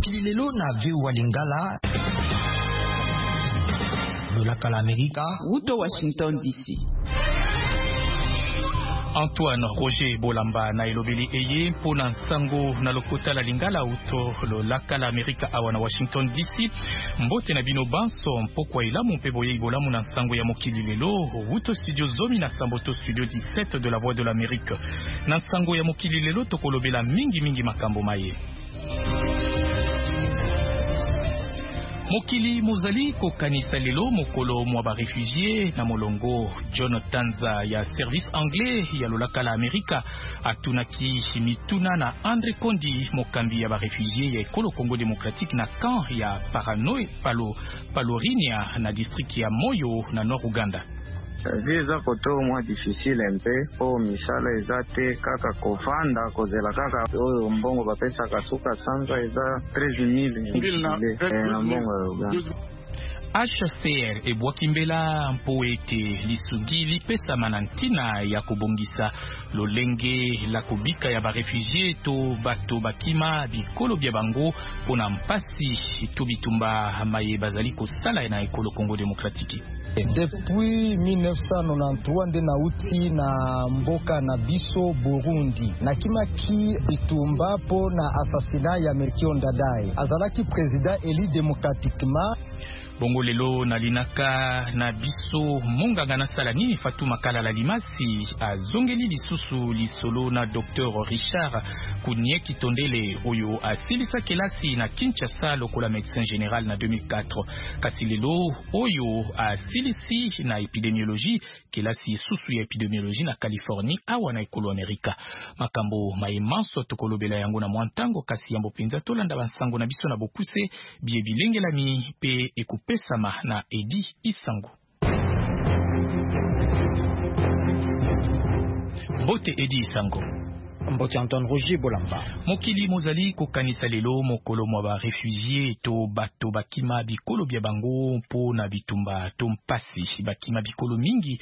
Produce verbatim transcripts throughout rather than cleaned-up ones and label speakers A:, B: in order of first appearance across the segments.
A: mokili lelo na V O A Lingala lolaka la Amerika
B: Uto Washington D C.
C: Antoine Roger Bolamba na elobeli eye pona nsango na lokota la Lingala uto lolaka la Amerika awa na Washington D C. Mbote na bino banso mpokwa ilamu mpe boye ibolamu na nsango ya mokili lelo uto studio zomi na samboto studio dix-sept de la Voix de l'Amérique. Na nsango ya mokili lelo tokolobela mingi mingi makambo maye. Mokili mozali ko kanisa lelo mokolo mwa ba réfugié na molongo Jonathan za ya service anglais ya lolaka la Amerika atunaki mituna na Andre Kondi mokambi ya ba réfugié ya ekolo Congo démocratique na camp ya Paranoe Palo Palorinia na district ya Moyo na Nord Uganda.
D: Viza koto mwa difficile mpe po misala ezate kaka kovanda kozela kaka oyo mbongo bapesa kasuka sanza eza treize mille na mbongo ya Uganda.
C: H C R ebwakimbela mpo ete lisugi lipesa manantina ya kobongisa lolenge la kobika ya barefugie to bato bakima bikolo bya bango pona mpasi to bitumba maye bazali kosala na ekolo Congo démocratique.
E: Depuis mille neuf cent quatre-vingt-treize nde nauti na mboka na biso Burundi nakimaki bitumba po na assassinat ya Melchior Ndadaye azalaki président élu démocratiquement.
C: Bongo lelo na linaka na biso monganga na sala nini Fatuma Kala la limasi azongeli lisusu lisolo na docteur Richard Kunieki Tondele oyo asilisa kelasi na Kinshasa lokola médecin général na deux mille quatre. Kasi lelo oyo asilisi na épidémiologie kelasi susu ya épidémiologie na Californie awa na ekolo Amerika. Makambo maemanso tokolobela yango na mwantango kasi yambo penza tolanda bansango na biso na bokuse bie bilengelami pe eku Pesama na Edi Isango. Bote Edi Isango.
A: Mbote Antoine Roger Bolamba.
C: Mokili mozali ko kanisa lelo mokolo mwa ba réfugié to bato bakima bikolo bya bango po na bitumba to mpasi bakima bikolo mingi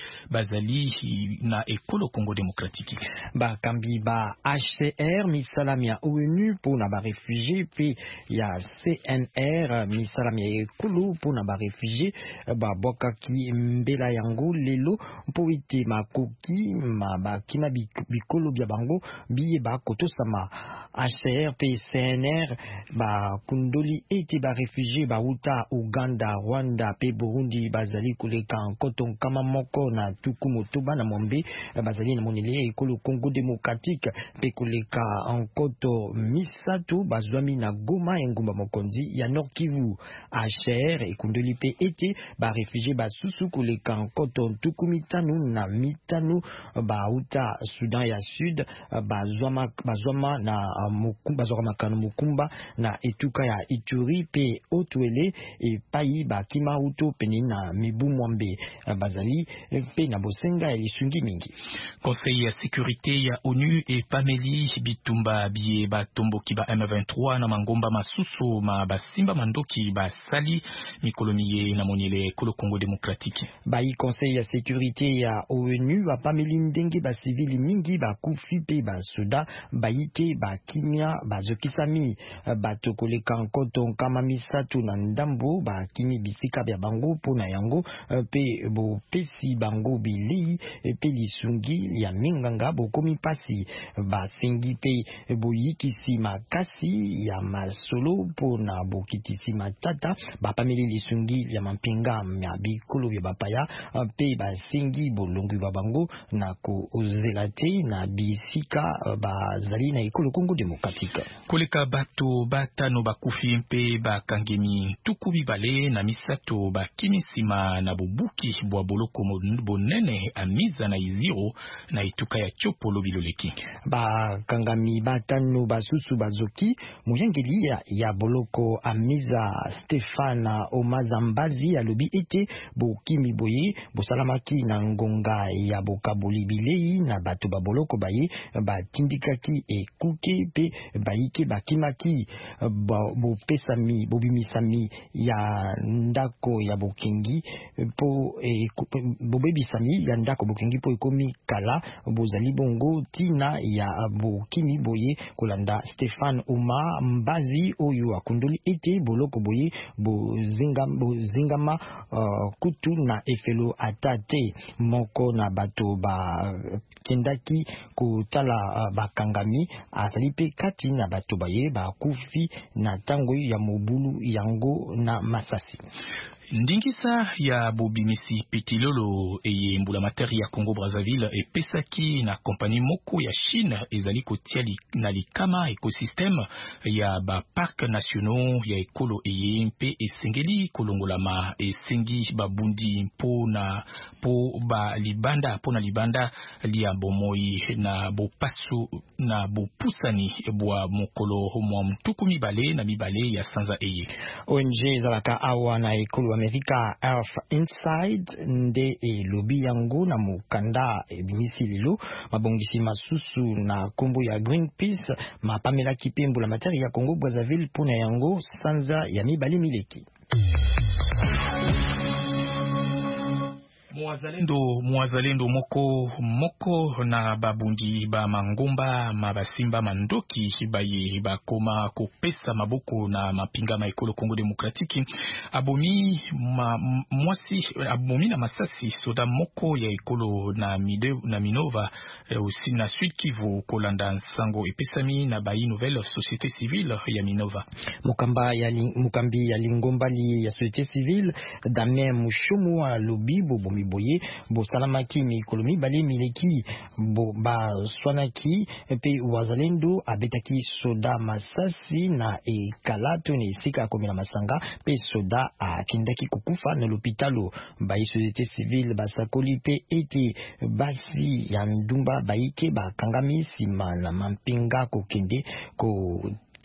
C: bazali na ekolo Congo démocratique.
A: Ba kambi ba H C R misalami ya O N U po na ba réfugié pe ya C N R misalami ya ekolo po na ba réfugié ba bokaki mbela yango lelo po ite makoki ma bakima bikolo bya bango biye ba koto sama H C R P C N R ba kundoli ete ba réfugié ba uta Uganda, Rwanda pe Burundi bazali koleka nkoto kama moko na tuku motoba na mombe bazali na monele ekolo Congo démocratique pe koleka nkoto misatu bazwami na Goma engumba mokonzi ya Nord Kivu. H C R ekundoli pe ete ba réfugié ba susu koleka nkoto tuku mitanu na mitanu ba uta Sudan ya Sud bazwama bazwama na mukumba zora makano mukumba na etuka ya Ituri pe Otwele e payi bakima uto peni na mibu mwambe bazali pe na bosenga ya lisungi mingi.
C: Conseil ya sécurité ya ONU e pameli bitumba bie batomboki ba M vingt-trois na mangomba masusu ma basimba mandoki basali mikoloniye na moniele kolo Congo démocratique.
A: Bayi Conseil ya sécurité ya ONU ba pameli ndenge ba civili mingi ba kufi pe ba soda bayike ba kimia bazokisami bato koleka nkoto kama misatu na ndambo ba kimi bisika bya bango pona yango pe bo pesi bango bili pe lisungi ya minganga bokomi pasi basengi pe boyikisi makasi ya masolo pona bokitisi matata bapameli lisungi ya mampinga ya bikolo bya bapaya pe basengi bolongi ba bango na ko ozelate na bisika bazali na ekolo Congo démocratique.
C: Koleka bato batano bakufi mpe bakangemi tuku bibale na misato bakimisima na bubuki bwa boloko bonene amiza na iziro na ituka ya Chopolo biloleki.
A: Bakangami batano basusu bazoki muyangeli ya, ya boloko amiza Stefana Omazambazi alobi ete bokimi boye bosalamaki na ngonga ya bokaboli bilei na bato ba boloko baye batindikaki ekuke pe baike bakimaki bo pesami bo bimisami ya ndako ya bokengi po e, bo bebisami ya ndako bokengi po ekomi kala bozali bongo tina ya bokimi boye kolanda Stéphane Oma Mbazi oyo akundoli ete boloko boye bozingama bozingama uh, kutu na efelo atate moko na bato ba kendaki kutala uh, bakangami azali pe kati na bato baye bakufi na tango ya mobulu yango na Masasi.
C: Ndingisa ya bobimisi pitilolo eye mbula materi ya Congo Brazzaville e pesaki na kompani moko ya Chine ezali kotia na likama ekosystème ya ba parc nationaux ya ekolo eye mpe esengeli kolongolama esengi babundi mpo na po ba libanda po na libanda lia bomoi na bopasu na bopusani bwa mokolo mwa mtuku mibale na mibale ya sanza eye.
A: O N G zalaka awa na ekolo America Earth Inside nde e lobi yango na mukanda e bimisi lilo mabongisi masusu na kombo ya Greenpeace mapamela kipembo la materi ya Congo Brazzaville pona yango sanza ya mibali mileki.
C: Mwazalendo mwazalendo moko moko na babundi ba mangomba mabasimba mandoki baye bakoma kopesa maboko na mapinga ma ekolo Congo Demokratiki abomi ma, mwasi abomi na Masasi soda moko ya ekolo na mide na Minova eh, aussi na Sud Kivu kolanda nsango epesami na bayi nouvelle société civile ya Minova.
A: Mukamba ya li, mukambi ya lingombali ya société civile Damien Mushomu a lobi bobomi boye bo salamaki mikolo mibale mileki bo ba swanaki pe wazalendo abetaki soda Masasi na e kalato ni sika komi na masanga pe soda akindaki kukufa na l'hôpitalo ba société civile basakoli pe eti basi ya ndumba baike bakangami sima na mampinga kokende ko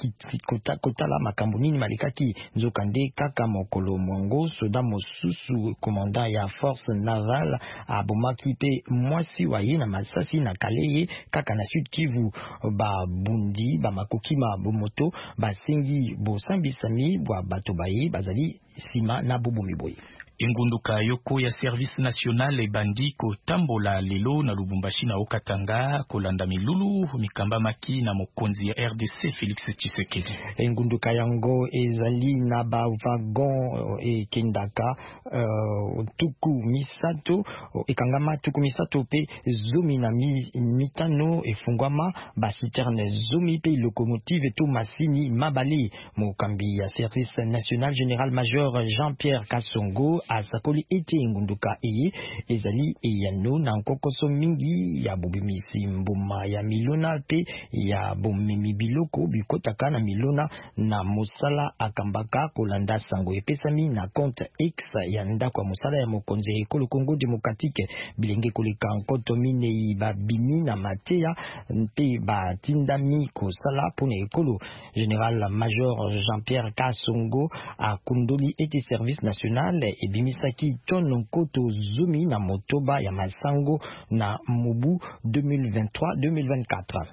A: kota kotala makambo nini malikaki nzokande kaka mokolo mwango soda mosusu komanda ya force navale abomaki pe mwasi waye na Masasi na Kaleye kaka na Sud Kivu ba bundi ba makokima bomoto basengi bosambisami bwa bato baye bazali sima na bobomi boye.
C: Engunduka yoko ya service national ebandi ko tambola lelo na Lubumbashi na Okatanga kolanda milulu mikamba maki na mokonzi ya R D C Félix Tshisekedi.
A: Engunduka yango ezali na ba wagon e kendaka uh, tuku misato ekangama tuku misato pe zomi na mi, mitano efungwama ba citerne zomi pe locomotive to masini mabali mokambi ya service national général major Jean-Pierre Kasongo asakoli ete ngunduka eye ezali eyano na nkokoso mingi ya bobimisi mbuma ya milona pe ya bomemi biloko bikotaka na milona na mosala akambaka kolanda sango epesami na compte X ya ndako ya mosala ya mokonzi ekolo Congo Démocratique bilenge koleka nkoto minei babimi na mateya pe batindami kosala pona ekolo général major Jean-Pierre Kasongo akundoli ete service national e bimisaki tono nkoto zumi na motoba ya masango na mobu deux mille vingt-trois deux mille vingt-quatre.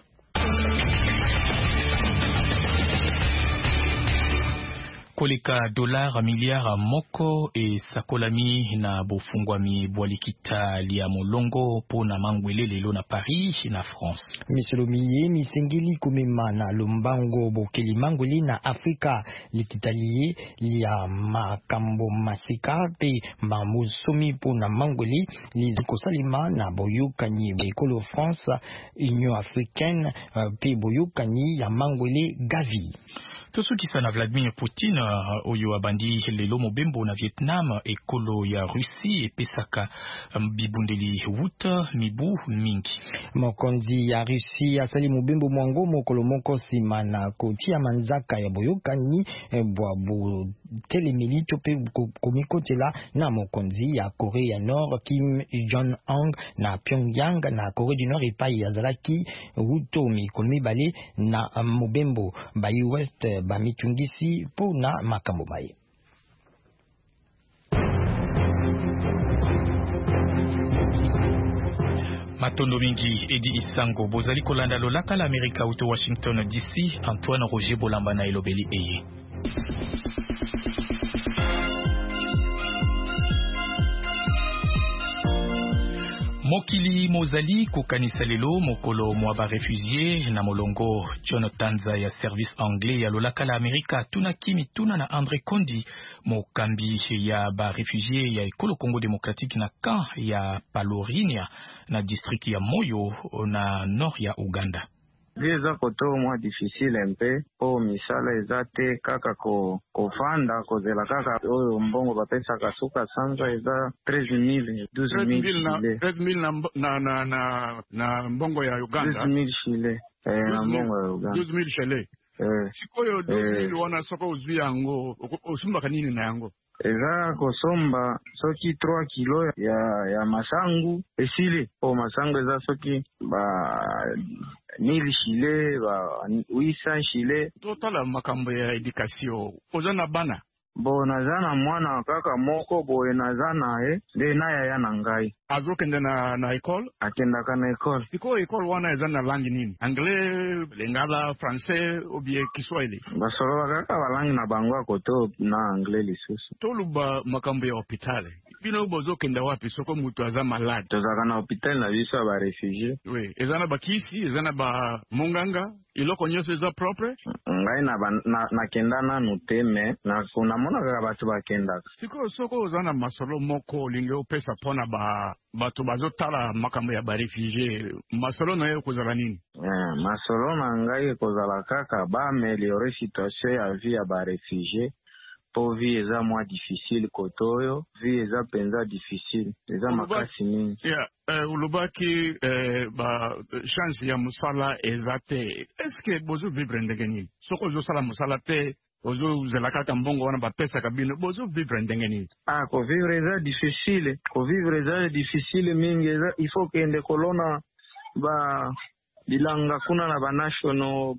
C: Koleka dolar miliara moko e sakolami na bofungwami bwalikita lia molongo po na mangwele lelo na Paris na France.
A: Misolomiye misengeli kumema na lombango bokeli mangwele na Afrika likitalie lia makambo masika pe mamusomi po na mangwele lizikosalima na boyokani bekolo France Union Africaine pe boyokani ya mangwele Gavi.
C: Tosukisa na Vladimir Poutine uh, oyo abandi lelo mobembo na Vietnam ekolo ya Russie epesaka um, bibundeli wuta mibu mingi.
A: Mokonzi ya Russie asali mobembo mwango mokolo moko sima na kotia manzaka ya boyokani eh, bwa bo telemilito pe komikotela na mokonzi ya Korea ya Nord Kim Jong-un na Pyongyang na Korea du Nord epai azalaki wuto mikolo mibale na um, mobembo ba U S ba mitungisi po na makambo maye.
C: Matondo mingi Edi Isango bozali kolanda lolaka la Amerika uto Washington D C. Antoine Roger Bolamba na elobeli eye. Mokili mozali kokanisa lelo mokolo mwa ba réfugié na molongo John Tanza ya service anglais ya lolaka la Amerika tuna kimi tuna na André Kondi mokambi ya ba réfugié ya ekolo Congo démocratique na camp ya Palorinia na district ya Moyo na nord ya Uganda.
D: Eza koto mwa difficile mpe po misala eza te kaka ko kofanda kozela kaka oyo mbongo bapesa kasuka sanza eza treize mille douze mille
F: treize mille na na na na na mbongo ya Uganda
D: douze mille chile eh na mbongo ya Uganda
F: douze mille chile eh sikoyo douze mille wana soko uzwi yango osumba kanini na yango
D: eza kosomba soki trois kilo ya ya masangu esile po masangu eza soki ba mille chile ba huit cents chile
F: totala makambo ya education ozana bana
D: bo nazana mwana kaka moko boye nazana e nde naya ya na ngai
F: azokende na na école
D: akendaka na école
F: siko école wana ezana langi nini anglais lingala français ou bien Kiswahili
D: basolo kaka balangi na bango akoto na anglais lisusu
F: toluba makambo ya hopitale bino bozokenda wapi soko mutu aza malade
D: tozaka na hôpital na biso ba réfugié
F: oui ezana bakisi ezana ba munganga iloko nyonso eza propre
D: ngai na na, na kenda nanu te me na kuna mona kaka batu bakendaka
F: siko soko ozana masolo moko linge opesa pona ba bato bazotala makambo ya ba réfugié masolo na yo kozala nini
D: eh masolo na ngai kozala kaka ba améliorer situation ya vie ya ba réfugié po vie eza mwa difficile kotoyo vie eza penza difficile eza makasi mingi
F: yeah uh, ulubaki uh, ba chance ya musala eza te est-ce que bozo vivre ndenge nini soko zo sala musala te ozo zela kaka mbongo wana ba pesa kabino bozo vivre ndenge nini
D: ah ko vivre eza difficile ko vivre eza difficile mingi eza il faut kende kolona ba bilanga kuna na ba national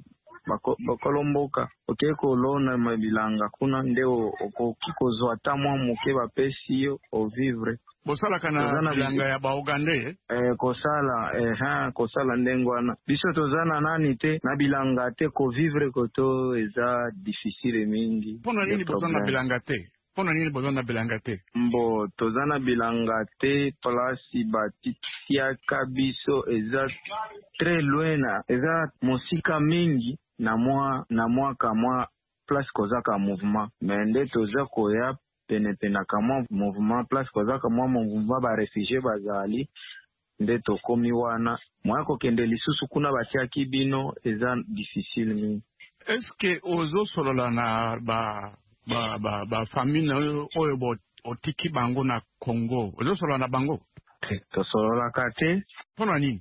D: bakolomboka oke kolona mabilanga kuna ndeo okokikozwa ata mwa moke bapesi yo o vivre
F: bosala kana bilanga ya ba Uganda
D: eh kosala eh ha kosala ndengwana biso tozana nani te na bilanga te ko vivre koto eza difficile mingi
F: pona nini bozana bilanga te pona nini bozana bilanga te
D: mbo tozana bilanga te place batikia kabiso eza très loin na eza mosika mingi na mwa na mwaka mwa place kozaka mouvement mende toza koya pene pena kama mouvement place kozaka mwa mouvement ba réfugié bazali nde tokomi wana mwako kende lisusu kuna batia kibino eza difficile mingi
F: est-ce que ozo solola na ba ba ba, ba famille oyo bo otiki bango na Congo ozo solola na bango
D: to solola kate
F: pona nini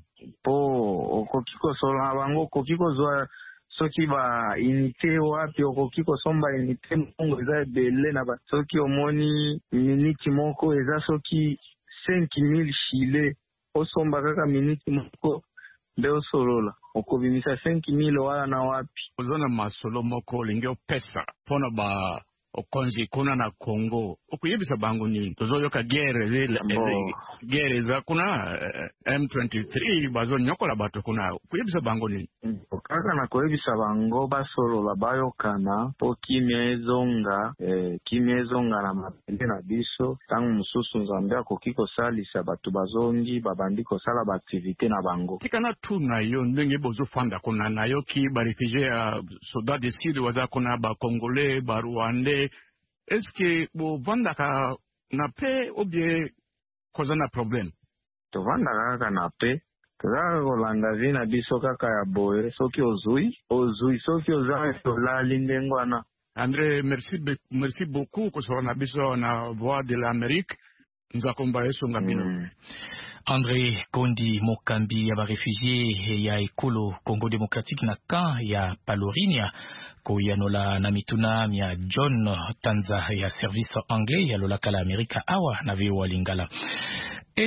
D: po okokiko solola bango kokiko zwa soki ba unité wapi okoki kosomba unité mongo eza ebele na ba soki omoni miniti moko eza soki cinq mille chile osomba kaka miniti moko nde osolola okobimisa cinq mille wala na wapi
F: ozona masolo moko linge opesa pona ba okonzi kuna na Congo okuyebisa bango nini tozoyoka guerre zile guerre za kuna uh, M twenty-three bazo nyokola bato kuna okuyebisa bango nini
D: kaka na koyebisa bango basolola bayokana po kimia ezonga eh, kimia ezonga na mapende na biso tangu mususu nzambe akoki kosalisa bato bazongi babandi kosala ba activité na bango
F: tikana tuna yo ndenge bozofanda kuna na yo ki ba réfugié ya Soudan du Sud waza kuna ba Congolais ba Rwandais est-ce que bo vanda ka na pe ou bien koza na problème
D: to vanda kaka na pe toza kolanda vi na biso kaka ya boye soki ozui ozui soki oza tolali ndengwana
F: André merci merci beaucoup kosola na biso na Voix de l'Amérique nzakomba yeso ngabino mm.
C: André Kondi mokambi ya ba réfugié ya ekolo Congo démocratique na camp ya Palorinia koyanola na mituna mia John Tanza ya service anglais ya lolaka la Amerika awa na vio walingala. H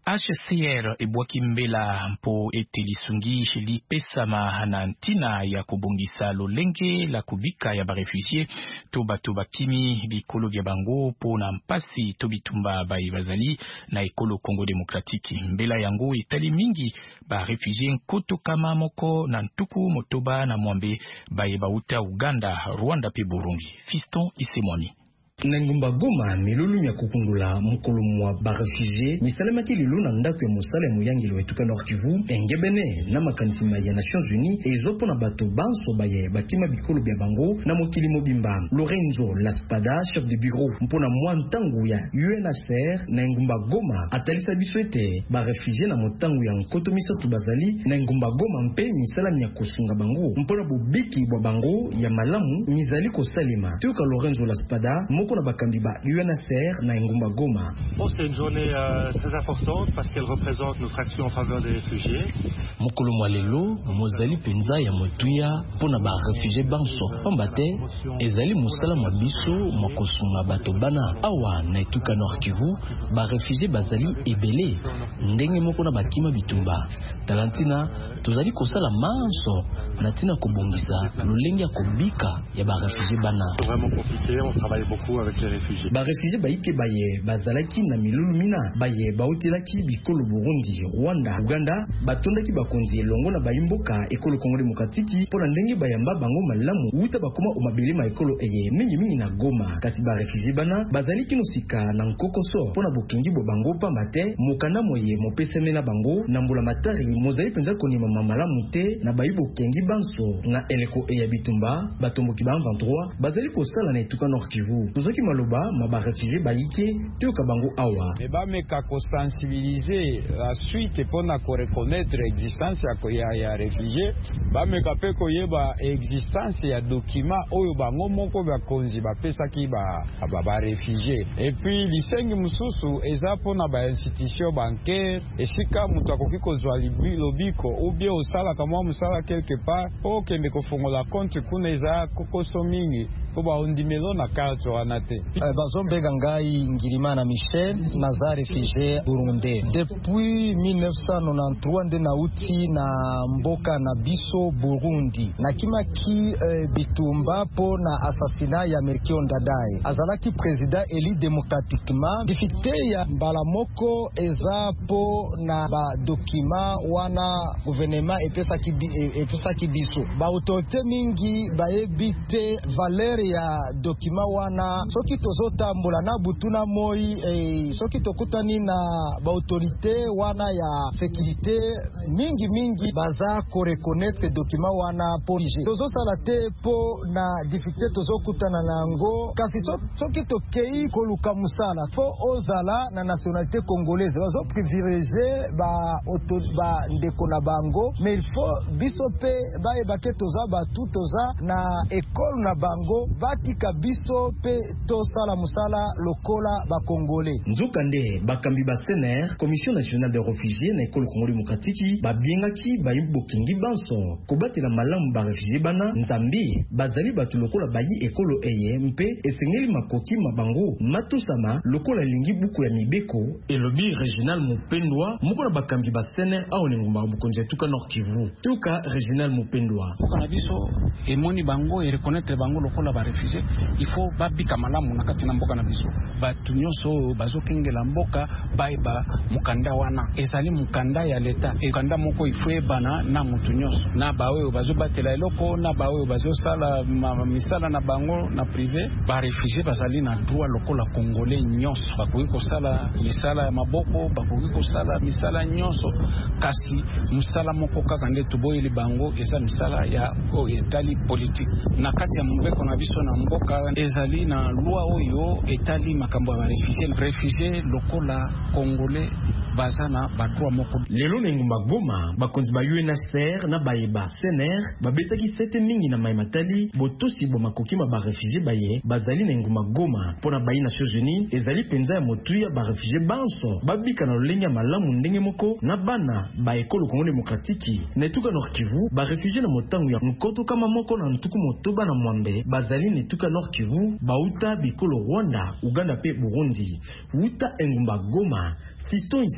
C: H C R ebwaki mbela mpo ete lisungi lipesama na ntina ya kubongisa lolenge la kubika ya barefugie to bato bakimi bikolo bya bango po na mpasi to bitumba baye bazali na ekolo Congo Demokratiki. Mbela yango etali mingi barefugie nkoto kama moko na ntuku motoba na mwambe baye bauta Uganda, Rwanda pe Burundi. Fiston Isemwani.
G: Nengumba Goma milulu ya kukungula mukolo mwa barefugie misalemaki lilo na ndako ya mosala muyangilo etuka Nord Kivu engebene na makanisima ya Nations Unies ezopo na bato banso baye bakima bikolo bya bango na mokili mobimba. Lorenzo Laspada, chef de bureau mpona mwa ntangu ya U N H C R na Ngumba Goma atalisa biso ete barefugie na motangu ya nkoto misatu bazali na Ngumba Goma mpe misalami ya kosunga bango mpona bobiki bwa bango ya malamu mizali kosalema. Tuka Lorenzo Laspada moko na bakambi ba U N H C R na Ngumba Goma.
H: Bon, c'est une journée euh, très importante parce qu'elle représente notre action en faveur des réfugiés.
I: Mokolo mwalelo mozali penza ya motuya pona ba réfugiés banso pambate ezali musala mabiso makosunga bato bana awa na etuka Nord Kivu ba réfugiés bazali ebele ndenge moko na bakima bitumba talantina tozali kosala manso na tina kobongisa lolenge ya kobika ya ba réfugiés bana.
H: C'est vraiment compliqué, on travaille beaucoup avec les réfugiés.
G: Ba réfugiés baike baye bazalaki na milulu mina baye bautelaki bikolo Burundi, Rwanda, Uganda batondaki bakonzi elongo na bayimboka ekolo Congo Demokratiki pona ndenge bayamba bango malamu uta bakoma omabelema ekolo eye mingi mingi na Goma. Kasi ba réfugiés bana bazali kinosika na nkokoso pona bokengi bo bango pambate mokanda moye mopeseme na bango na mbula matari mozali penza konima mamalamu te na bayibo kengi banso na eleko eya bitumba batomboki ba vingt-trois bazali kosala na etuka Nord Kivu. Tozoki maloba ma ba réfugiés baike tioka bango awa
J: e ba meka ko sensibiliser la suite pona ko reconnaître existence ya ya réfugiés ba meka pe ko yeba existence ya document oyo bango moko ba konzi ba pesa ki ba ba, ba réfugiés et puis lisengi mususu eza pona ba institution bancaire esika mutu akoki kozwa lobiko ou bien osala kama musala quelque part po kende ko fongola compte kuna eza kokoso mingi ko ba ondimelo na carte wana te.
E: Bazombe Gangai Ngirimana Michel naza réfugié burundais depuis mille neuf cent quatre-vingt-treize nde nauti na mboka na biso Burundi nakimaki eh, bitumba po na assassinat ya Melchior Ndadaye azalaki président élu démocratiquement. Difficulté ya mbala moko eza po na ba document wana gouvernement epesaki epesaki biso ba autorité mingi baebite valeur ya document wana soki tozotambola na butuna moi eh, soki tokutani na ba autorité wana ya sécurité mingi mingi baza ko reconnaître document wana polije tozosala te po na difficulté tozokutana nango kasi soki tokei koluka musala fo ozala na nationalité congolaise bazo privilégier ba auto ba ndeko na bango mais il faut biso pe baye bake toza batu toza na école na bango batika biso pe tosala musala lokola ba congolais.
G: Nzokande bakambi ba C N R Commission nationale des réfugiés na école Congo Démocratique babiengaki bayimbo kingi banso kobatela malamu ba réfugiés bana nzambi bazali batu lokola bayi ekolo eye mpe esengeli makoki mabango matusama lokola lingi buku ya mibeko elobi Réginal Mupendwa moko na bakambi ba C N R awo ngumba bukonje tuka Nord Kivu tuka Réginal Mupendwa
K: kana biso emoni bango e reconnaître bango lokola ba réfugiés il faut babika malamu na kati na mboka na biso batu nyonso bazokengela mboka baiba mukanda wana ezali mukanda ya leta mukanda moko ifue bana na mutu nyonso na bawe bazobatela eloko na bawe bazosala misala na bango na privé ba réfugiés bazali na droit lokola congolais nyonso bakoki kosala misala ya maboko bakoki kosala misala nyonso kasi musala moko kaka nde tuboyeli bango eza misala ya o etali politique na kati ya mbeko na biso na mboka ezali na loi oyo etali makambo ya réfugiés réfugiés lokola congolais bazana badroit moko
G: lelo ngumba Goma bakonzi ba U N H C R na bayeba C N R babetaki sete mingi na maimatali botosi bo makoki ma ba réfugiés baye bazali na ngumba Goma pona bayi Nations Unies ezali penza ya motuya ba réfugiés banso babika na lolenge malamu ndenge moko na bana ba ekolo Congo Démocratique na tuka Nord Kivu ba réfugiés na motangu ya nkoto kama moko na ntuku motoba na mwambe bazali na tuka Nord Kivu bauta bikolo Rwanda Uganda pe Burundi uta ngumba Goma Fiston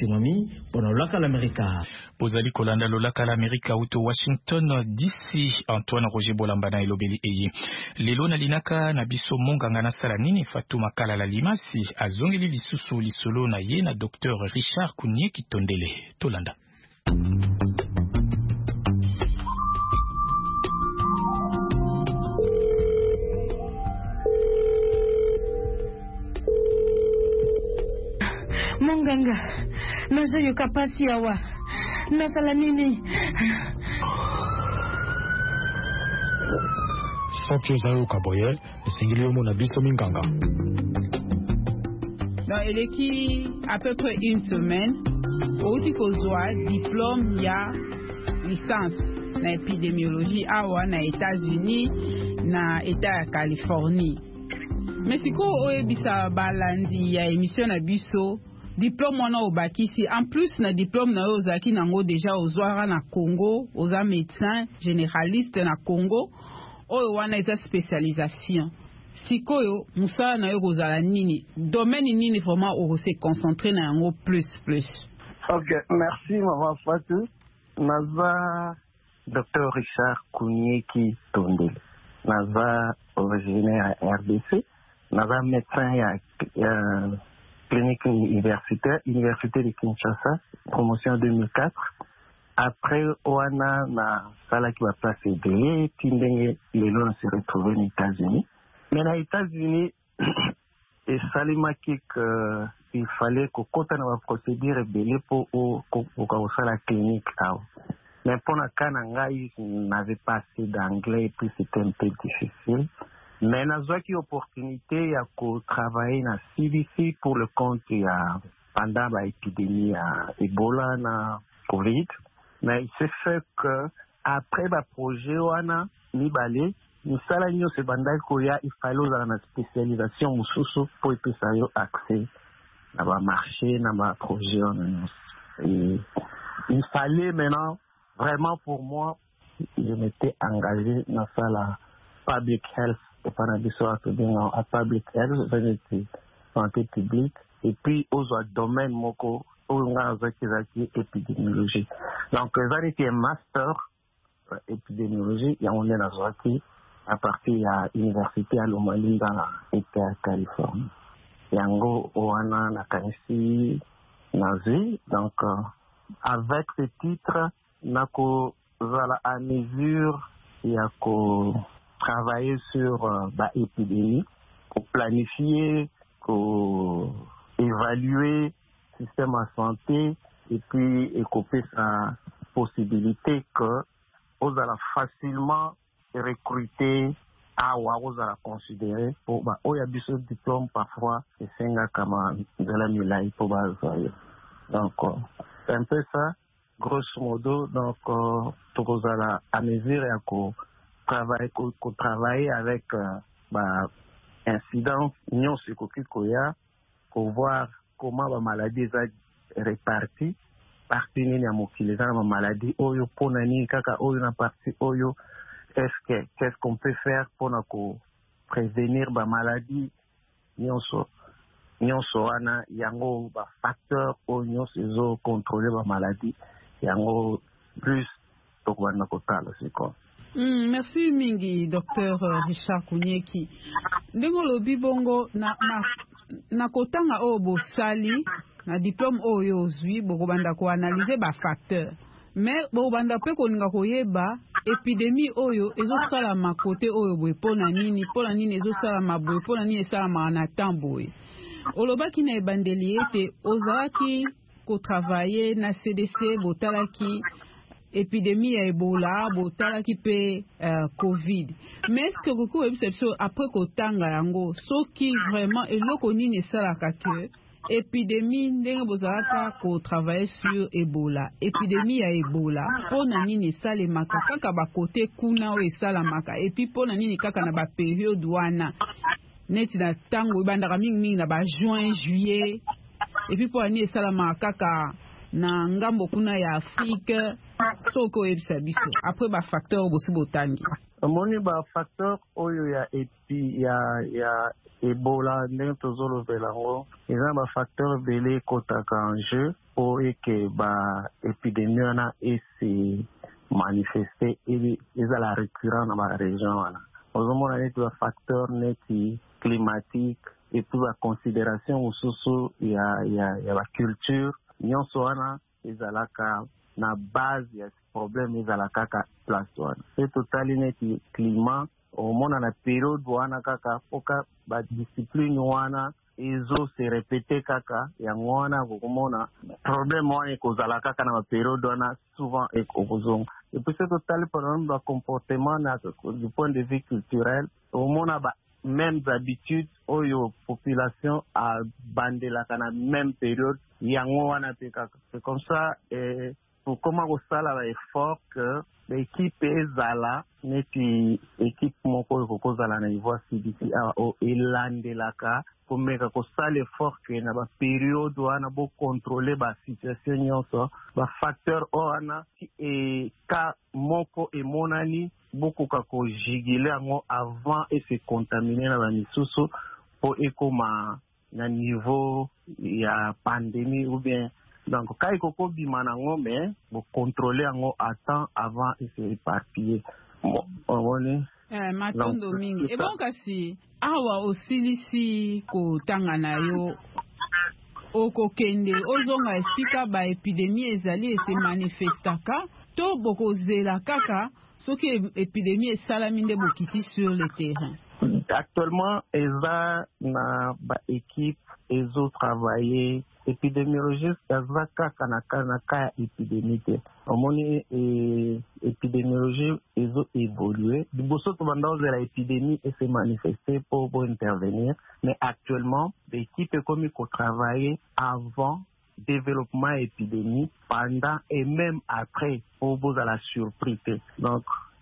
G: Mami pour le lac à l'Amérique.
C: Bozali kolanda lo lac à l'Amérique auto Washington D C. Antoine Roger Bolambana elobeli eye. Lelo na linaka na biso monganga na sala nini Fatuma Kala la limasi azongeli lisusu lisolo na ye na docteur Richard Kunye Kitondele. Tolanda.
L: Monganga, nazo yoka pasi awa. Nasala nini?
M: Soki ozayo kaboye, esengeli yo mona biso minganga.
B: Dans eleki à peu près une semaine, outi kozwa diplôme ya licence na épidémiologie awa na États-Unis na État ya Californie. Mais siko oyebisa balandi ya émission na biso diplôme wana obakisi en plus na diplôme na ozaki nango déjà ozwara na Congo, oza médecin généraliste na Congo, oyo wana eza spécialisation. Sikoyo musala na yo kozala nini? Domaine nini vraiment o se concentrer na yango plus plus?
N: OK, merci maman Fatou. Naza docteur Richard Kunye Kitondele. Naza originaire à R D C. Naza médecin à euh, clinique universitaire, Université de Kinshasa, promotion deux mille quatre. Après, Oana, na sala qui va passer de puis les lois se retrouver aux États-Unis. Mais aux États-Unis, et Salima qu'il fallait que quand on va procédure belé pour au la clinique. Mais pour la Kananga, il n'avait pas assez d'anglais et puis c'était un peu difficile. Mais on a eu l'opportunité de travailler dans C D C pour le compte pendant l'épidémie à Ebola, na Covid. Mais il s'est fait que après le projet, on a mis balé. Nous avons ce bandai il fallait une spécialisation pour que ça ait accès à la marché, à la projet. Et il fallait maintenant, vraiment pour moi, je m'étais engagé dans la public health. À public health, santé publique, et puis aux autres domaines, moko, aux épidémiologie. Donc, j'ai été un master épidémiologie, et on est dans Zaki, à partir de l'université à Lomali dans l'État de Californie. Yango, Oana, Nakanisi, Nazi. Donc, euh, avec ce titre, nako, à mesure, il y a ko travailler sur euh, bah, épidémie, pour planifier, pour évaluer le système de santé et puis écoper sa possibilité que vous allez facilement recruter à ou vous allez considérer pour bah il y a des diplômes parfois et c'est un comme de la milai pour bah donc euh, c'est un peu ça grosso modo. Donc euh, vous allez à mesure et à quoi travailler qu'on travaille avec euh, bah incidence union psychokicoya pour voir comment la maladie est répartie partie ni ya mokili za la maladie oyo pona ni kaka oyo na partie oyo est-ce que qu'est-ce qu'on peut faire pour na ko prévenir ba maladie nyonso nyonso wana yango ba facteur oyo nyonso contrôler ba maladie yango plus to kwa na kotala siko.
B: Mm, merci mingi docteur Richard Kunyeki. Ndenge lobi bongo na na na kotanga o bosali na diplôme oyo ozwi bokobanda ko analyser ba facteur. Mais bokobanda pe koninga koyeba épidémie oyo ezosala makote oyo boye pona nini pona nini ezosala maboye pona nini esala na tamboye. Olobaki na ebandeli ete ozalaki ko travailler na C D C botalaki épidémie ya Ebola botalaki pe uh, Covid. Mais est-ce que beaucoup exception après kotanga yango soki vraiment eloko nini esalaka ke épidémie ndenge bozalaka ko travailler sur Ebola épidémie ya Ebola pona nini esalemaka kaka bakote kuna o esalamaka et puis pona nini kaka na ba période wana neti na tango ebandaka mingi mingi na ba juin juillet et puis pona nini esalamaka kaka na ngambo kuna ya Afrique soko ebisa biso après ba facteur bosi botangi.
N: Amoni ba facteur oyo ya epi ya ya Ebola ndenge tozolobela ngo eza ba facteur belé kotaka en jeu po eke ba épidémie wana ese manifester et ezala récurrent na ba région wana ozomona neti ba facteur neti climatique et puis la considération mosusu ya ya ya ba culture nyonso wana ezalaka na base ya problème ezalaka kaka place wana c'est totali neti climat omona na période wana kaka poka ba discipline wana ezo se répéter kaka yango wana kokomona problème wana ekozala kaka na ba période wana souvent ekozonga et puis c'est totali problème ba comportement na du point de vue culturel omona ba mêmes habitudes oyo population a bandelaka na même période yango wana pe kaka c'est comme ça et pour comment kosala ba effort que l'équipe ezala neti équipe moko ekozala na niveau C D C o elandelaka komeka kosala effort que na ba période wana bo contrôler ba situation nyonso ba facteur wana e ka moko emonani bokoka kojigile yango avant et se contaminer na ba misusu po ekoma na niveau ya pandémie ou bien donc quand il faut bima nango mais bo contrôler yango à temps avant et se éparpiller bon on
B: eh matondo mingi e bon kasi awa osilisi ko tanga na yo okokende ozonga esika ba épidémie ezali et se manifestaka to bokozela kaka soki épidémie esalami nde bokiti sur le terrain.
N: Actuellement eza na ba équipe ezo travailler épidémiologiste eza kaka na kana ka épidémie te omoni épidémiologie ezo évoluer liboso to banda ozela épidémie et se manifester pour pour intervenir mais actuellement l'équipe est comme ko travailler avant développement épidémie pendant et même après pour vous à la surprise donc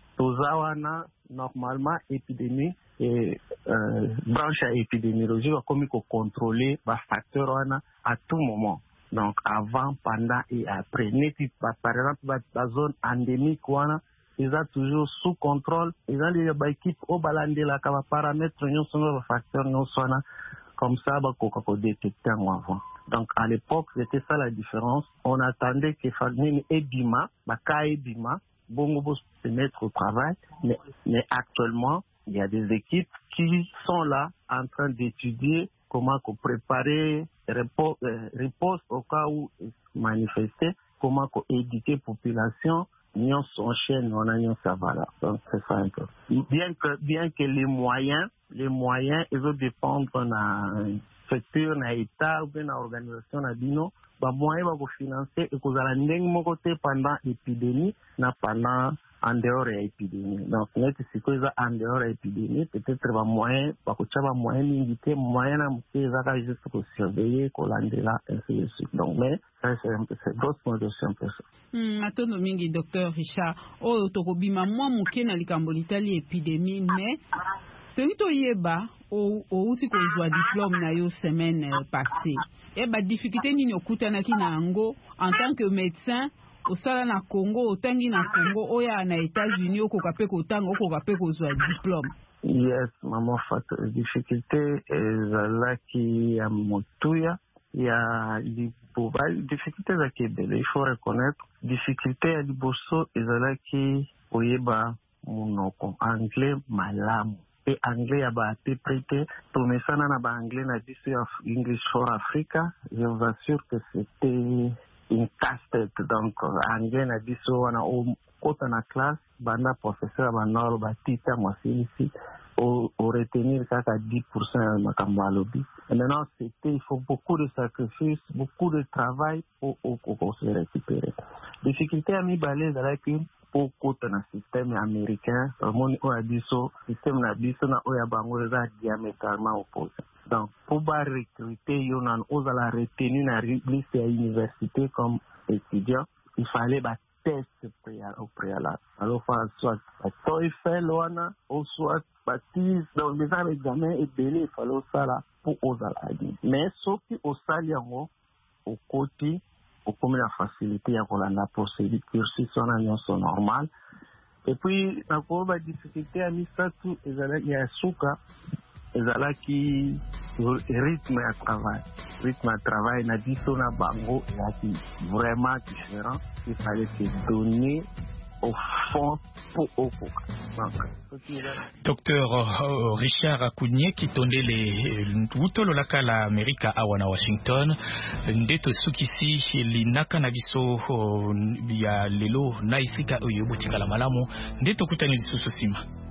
N: tozawana normalement épidémie et euh, branche à épidémiologie va comme qu'on contrôler va facteur wana à tout moment donc avant pendant et après neti par exemple la zone endémique wana ils a toujours sous contrôle ils ont les équipe au balande la ka paramètres nyonso va facteur nyonso wana comme ça ba ko ko détecter avant. Donc à l'époque c'était ça la différence on attendait que famille ebima ba ka ebima bongo bo se mettre au travail mais, mais actuellement il y a des équipes qui sont là en train d'étudier comment préparer réponse euh, au cas où manifester comment éduquer population nion son chaîne on a nion ça va là donc c'est ça un peu bien que bien que les moyens les moyens ils vont dépendre na secteur na état ou bien na organisation na bino ba moyen ba ko financer et ko zala ndenge moko te pendant épidémie na pendant en dehors de l'épidémie. Donc, net si que ça en dehors de l'épidémie, peut-être va moyen, pas que ça va moyen limité, moyen à monter, ça va juste pour surveiller, qu'on l'ande là, ainsi de suite. Donc, mais ça c'est un peu, c'est grosse modestie un peu ça.
B: Hmm, atono mingi docteur Richard, oh tokobima mwa muke na likambo litali épidémie, mais Tengi to yeba o uti ko zwa diplôme na yo semaine passée. E ba difficulté nini okutana ki na ngo en tant que médecin au sala na Congo otangi na Congo oya na États-Unis okoka ko tanga okoka ko zwa diplôme.
N: Yes, maman fat difficulté ezalaki ya motuya ya libobal difficulté za kebele il faut reconnaître difficulté ya liboso ezalaki oyeba monoko anglais malamu. Et anglais ya ba te prêté tomesana na ba anglais na biso ya English for Africa je vous assure que c'était une casse-tête donc anglais na biso wana o kota na classe banda professeur banalo ba tita mwasi ici au retenir kaka dix pour cent ya makambo alobi. Et maintenant c'était il faut beaucoup de sacrifices beaucoup de travail pour pour se récupérer. Difficulté à mi balé ezalaki au côté na système américain moni o abiso système na biso na oya bango za diamétralement opposé donc pour ba recruter yo na ozala retenu na liste à université comme étudiant il fallait ba test au préalable alors soit ba TOEFL wana ou soit ba T I S donc les examens et belé il fallait ça là pour ozala mais sauf que au saliango au côté au comme la facilité à la procédure cursus on a nyonso normal et puis nakolo ba difficulté ya misatu ezalaki ya suka ezalaki rythme ya travail rythme ya travail na biso na bango ezalaki vraiment différent. Il fallait se donner au fond pour au
C: Docteur uh, Richard Kounyeki tondele utolo laka la Amerika awa na Washington ndeto sukisi linaka na biso uh, ya lelo na isika oyo butikala malamu ndeto kutani lisusu sima.